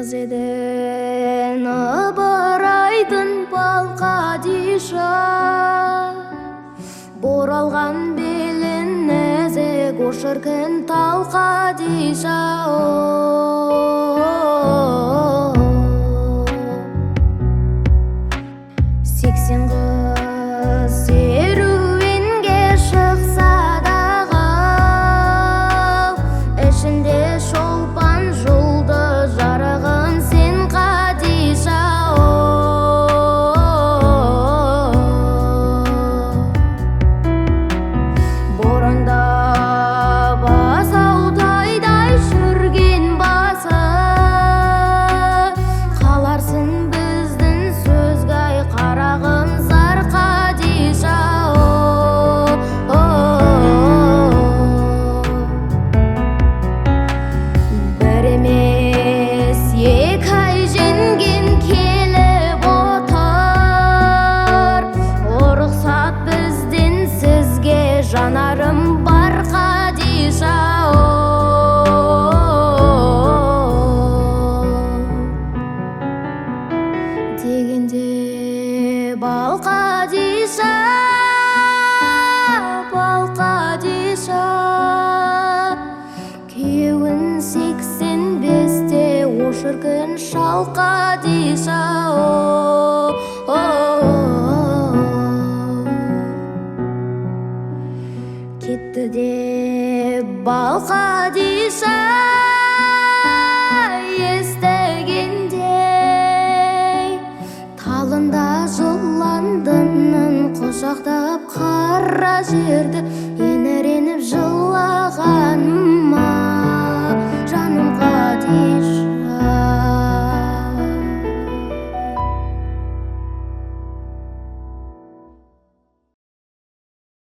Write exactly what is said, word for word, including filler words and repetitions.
кыз эден ыбырайдын балкадиша, боралган белин незек ошыркын талкадиша. Сексен кыз серуенге шыкса дагы, эшинде шолпан жулдуз жарыгын сен Кадиша. Боронда басау тайдай жүрген басы, каларсың биздин сөзгө ай карагым зар Кадиша. Бир эмес эки ай женген келип отур, уруксат биздин сизге жанарым бар Кадиша. Дегенде бал Кадиша, бал Кадиша, күйеуін сексен бесте ошыркын шал Кадиша. Кетті деп бал Кадиша естегендей, талында жыландынын кошактап кара жерди еміреніп жылаған.